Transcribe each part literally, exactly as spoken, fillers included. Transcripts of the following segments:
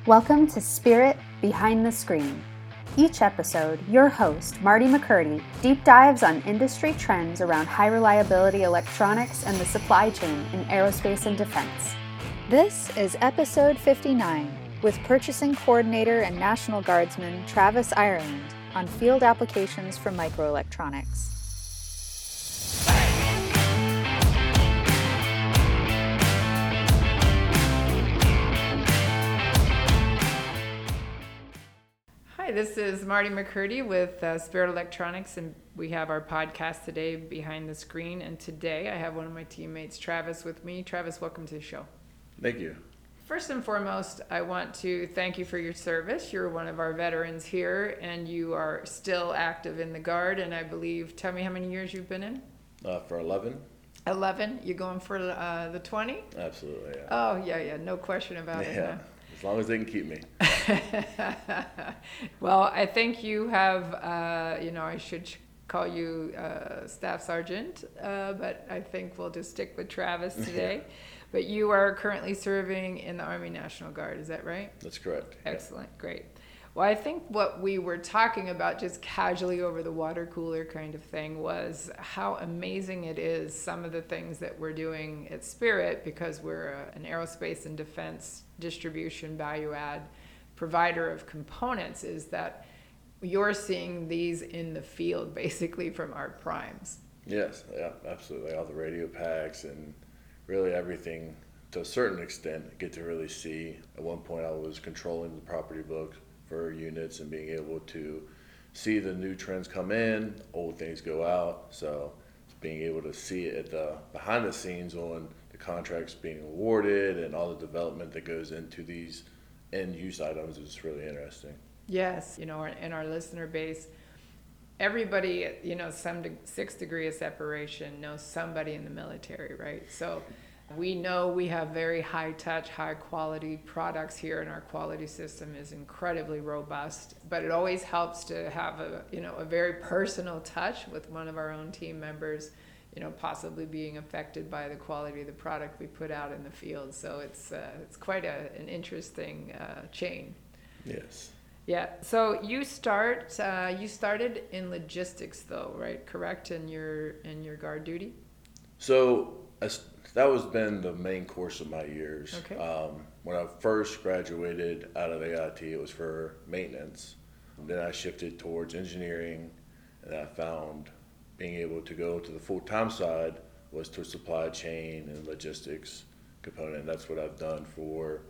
Welcome to Spirit Behind the Screen. Each episode, your host, Marty McCurdy, deep dives on industry trends around high-reliability electronics and the supply chain in aerospace and defense. This is episode fifty-nine, with Purchasing Coordinator and National Guardsman Travis Ireland on field applications for microelectronics. Hi, this is Marty McCurdy with uh, Spirit Electronics, and we have our podcast today, Behind the Screen. And today I have one of my teammates, Travis, with me. Travis, welcome to the show. Thank you. First and foremost, I want to thank you for your service. You're one of our veterans here, and you are still active in the Guard. And I believe, tell me how many years you've been in? Uh, for eleven? eleven. You going for uh, the twenty? Absolutely, yeah. Oh, yeah, yeah. No question about yeah. it. Huh? As long as they can keep me. Well, I think you have, uh, you know, I should call you uh, Staff Sergeant, uh, but I think we'll just stick with Travis today. But you are currently serving in the Army National Guard, is that right? That's correct. Excellent, yeah. Great. Well, I think what we were talking about just casually over the water cooler kind of thing was how amazing it is, some of the things that we're doing at Spirit, because we're a, an aerospace and defense distribution value add provider of components, is that you're seeing these in the field basically from our primes. Yes, yeah, absolutely. All the radio packs and really everything to a certain extent get to really see. At one point I was controlling the property book for units and being able to see the new trends come in, old things go out. So being able to see it at the behind the scenes on the contracts being awarded and all the development that goes into these end use items is really interesting. Yes, you know, in our listener base, everybody, you know, some de- six degree of separation knows somebody in the military, right? So we know we have very high touch, high quality products here, and our quality system is incredibly robust. But it always helps to have a, you know, a very personal touch with one of our own team members, you know, possibly being affected by the quality of the product we put out in the field. So it's uh, it's quite a, an interesting uh, chain. Yes. Yeah. So you start uh, you started in logistics, though, right? Correct, in your in your guard duty. So as that was been the main course of my years. Okay. Um, when I first graduated out of A I T, it was for maintenance. Then I shifted towards engineering, and I found being able to go to the full-time side was to supply chain and logistics component. That's what I've done for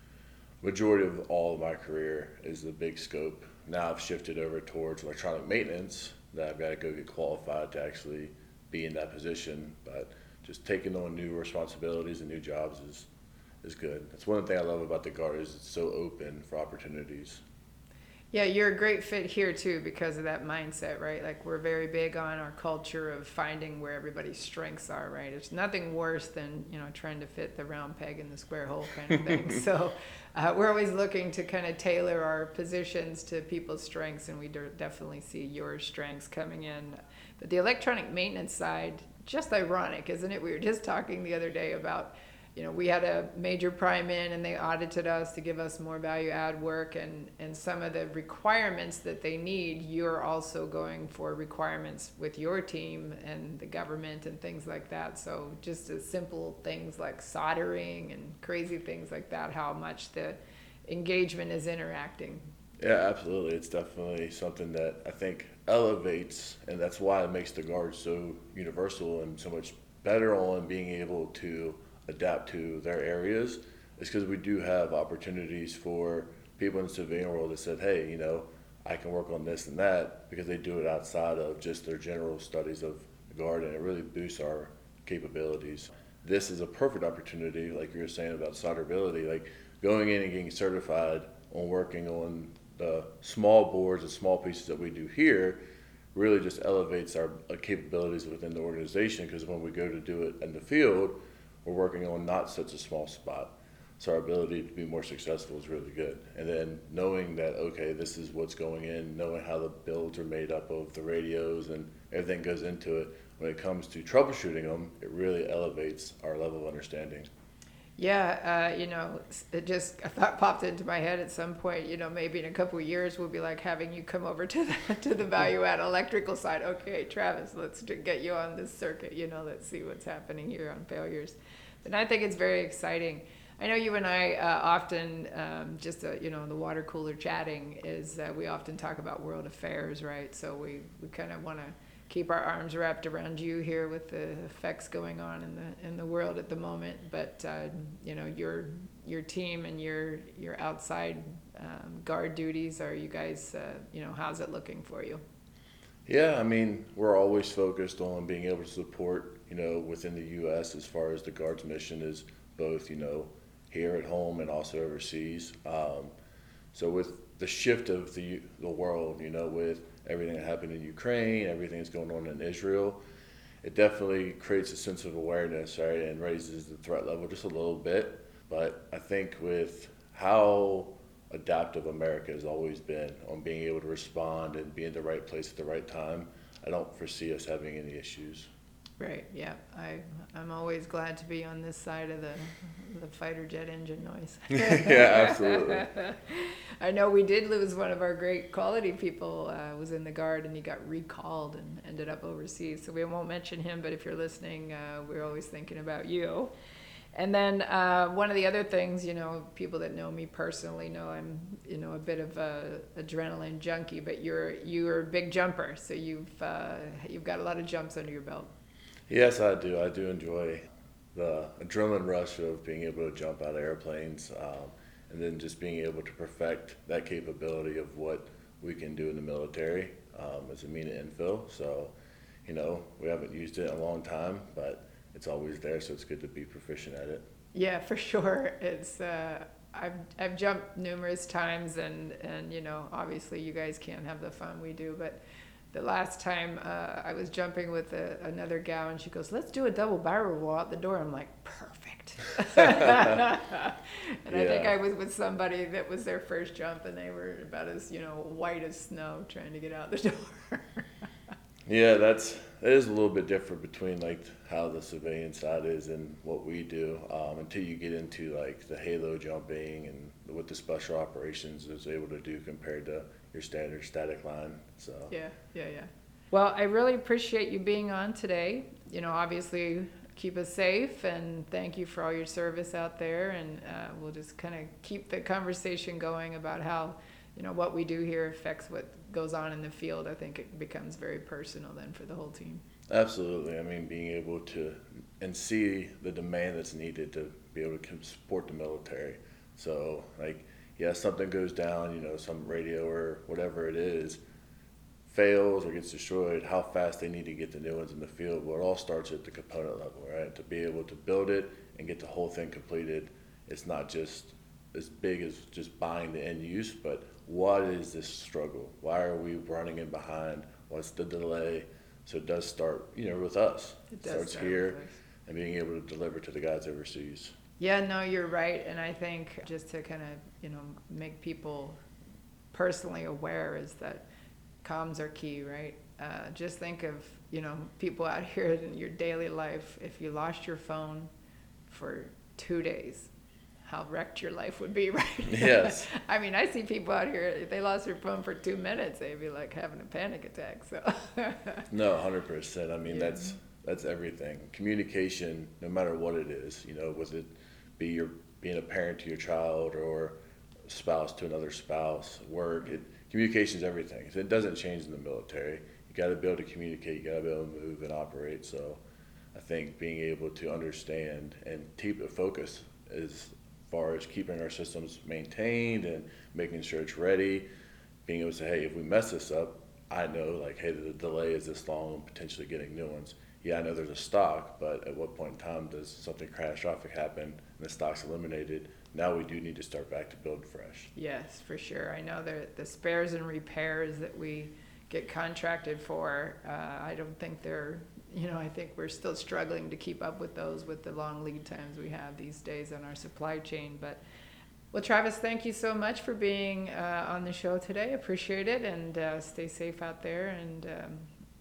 majority of all of my career, is the big scope. Now I've shifted over towards electronic maintenance, that I've got to go get qualified to actually be in that position. But just taking on new responsibilities and new jobs is is good. That's one thing I love about the Guard, is it's so open for opportunities. Yeah, you're a great fit here too because of that mindset, right? Like we're very big on our culture of finding where everybody's strengths are, right? It's nothing worse than, you know, trying to fit the round peg in the square hole kind of thing. So uh, we're always looking to kind of tailor our positions to people's strengths, and we de- definitely see your strengths coming in. But the electronic maintenance side, just ironic, isn't it? We were just talking the other day about, you know, we had a major prime in and they audited us to give us more value add work, and, and some of the requirements that they need, you're also going for requirements with your team and the government and things like that. So just as simple things like soldering and crazy things like that, how much the engagement is interacting. Yeah, absolutely. It's definitely something that I think elevates, and that's why it makes the Guard so universal and so much better on being able to adapt to their areas, is because we do have opportunities for people in the civilian world that said, hey, you know, I can work on this and that, because they do it outside of just their general studies of the Guard, and it really boosts our capabilities. This is a perfect opportunity, like you were saying about solderability, like going in and getting certified on working on the small boards and small pieces that we do here really just elevates our capabilities within the organization, because when we go to do it in the field, we're working on not such a small spot. So our ability to be more successful is really good. And then knowing that, okay, this is what's going in, knowing how the builds are made up of the radios and everything goes into it, when it comes to troubleshooting them, it really elevates our level of understanding. Yeah, uh, you know, it just a thought popped into my head at some point. You know, maybe in a couple of years we'll be like having you come over to the to the value add electrical side. Okay, Travis, let's d- get you on this circuit. You know, let's see what's happening here on failures. But I think it's very exciting. I know you and I uh, often um, just uh, you know, the water cooler chatting is uh, we often talk about world affairs, right? So we we kind of want to keep our arms wrapped around you here with the effects going on in the in the world at the moment. But uh, you know, your your team and your your outside um, guard duties, are you guys uh, you know, how's it looking for you? Yeah, I mean, we're always focused on being able to support, you know, within the U S as far as the Guards mission is, both, you know, here at home and also overseas. Um, so with the shift of the the world, you know, with everything that happened in Ukraine, everything that's going on in Israel, it definitely creates a sense of awareness, right, and raises the threat level just a little bit. But I think with how adaptive America has always been on being able to respond and be in the right place at the right time, I don't foresee us having any issues. Right. Yeah. I I'm always glad to be on this side of the the fighter jet engine noise. Yeah, absolutely. I know we did lose one of our great quality people. Uh, was in the Guard and he got recalled and ended up overseas. So we won't mention him, but if you're listening, uh, we're always thinking about you. And then uh, one of the other things, you know, people that know me personally know I'm, you know, a bit of a adrenaline junkie. But you're you're a big jumper, so you've uh, you've got a lot of jumps under your belt. Yes, I do. I do enjoy the adrenaline rush of being able to jump out of airplanes, um, and then just being able to perfect that capability of what we can do in the military um, as a mina infill. So, you know, we haven't used it in a long time, but it's always there, so it's good to be proficient at it. Yeah, for sure. It's uh, I've I've jumped numerous times, and and you know, obviously you guys can't have the fun we do, but the last time uh, I was jumping with a, another gal, and she goes, "Let's do a double barrel roll out the door." I'm like, perfect. And yeah. I think I was with somebody that was their first jump, and they were about as, you know, white as snow trying to get out the door. Yeah, that's it is a little bit different between like how the civilian side is and what we do, um, until you get into like the halo jumping and what the special operations is able to do compared to your standard static line. So yeah, yeah, yeah. Well, I really appreciate you being on today. You know, obviously keep us safe, and thank you for all your service out there. And uh, we'll just kind of keep the conversation going about how, you know, what we do here affects what goes on in the field. I think it becomes very personal then for the whole team. absolutely. I mean, being able to and see the demand that's needed to be able to support the military. So like, yeah, something goes down, you know, some radio or whatever it is fails or gets destroyed, how fast they need to get the new ones in the field. Well, it all starts at the component level, right? To be able to build it and get the whole thing completed, it's not just as big as just buying the end use, but what is this struggle? Why are we running in behind? What's the delay? So it does start, you know, with us. It does starts start here with us. and being able to deliver to the guys overseas. Yeah, no, you're right. And I think just to kind of, you know, make people personally aware is that comms are key, right? Uh, just think of, you know, people out here in your daily life. If you lost your phone for two days, how wrecked your life would be, right? Yes. I mean, I see people out here, if they lost their phone for two minutes, they'd be like having a panic attack. So No, one hundred percent. I mean, Yeah. that's that's everything. Communication, no matter what it is, you know, whether it be your being a parent to your child or a spouse to another spouse, work, it, communication is everything. It doesn't change in the military. You got to be able to communicate. You got to be able to move and operate. So I think being able to understand and keep a focus as far as keeping our systems maintained and making sure it's ready, being able to say, hey, if we mess this up, I know, like, hey, the delay is this long and potentially getting new ones. Yeah, I know there's a stock, but at what point in time does something catastrophic happen and the stock's eliminated? Now we do need to start back to build fresh. yes, for sure. I know that the spares and repairs that we get contracted for, uh, I don't think they're, you know, I think we're still struggling to keep up with those with the long lead times we have these days on our supply chain. But, well, Travis, thank you so much for being uh, on the show today. Appreciate it, and uh, stay safe out there. And um,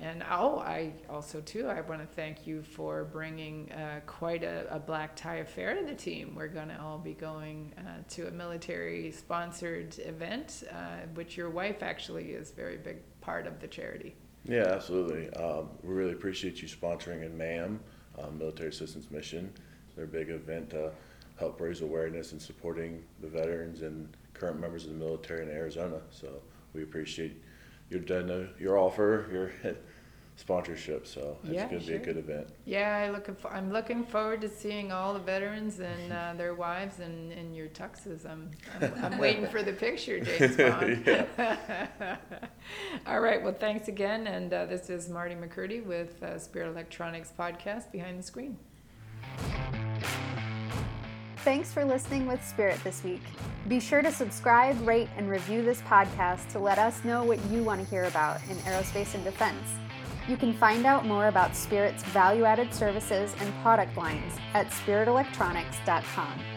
and oh, I also too, I want to thank you for bringing uh, quite a, a black tie affair to the team. We're going to all be going uh, to a military-sponsored event, uh, which your wife actually is a very big part of the charity. Yeah, absolutely. Um, we really appreciate you sponsoring in MAM, um, Military Assistance Mission. They're a big event to help raise awareness and supporting the veterans and current members of the military in Arizona. So we appreciate your done, your offer, your sponsorship. So it's Yeah, going to sure. be a good event. Yeah, I looking for, I'm looking forward to seeing all the veterans and uh, their wives and, and your tuxes. I'm, I'm, I'm waiting for the picture, James Bond. All right, well, thanks again. And uh, this is Marty McCurdy with uh, Spirit Electronics Podcast, Behind the Screen. Thanks for listening with Spirit this week. Be sure to subscribe, rate, and review this podcast to let us know what you want to hear about in aerospace and defense. You can find out more about Spirit's value-added services and product lines at spirit electronics dot com.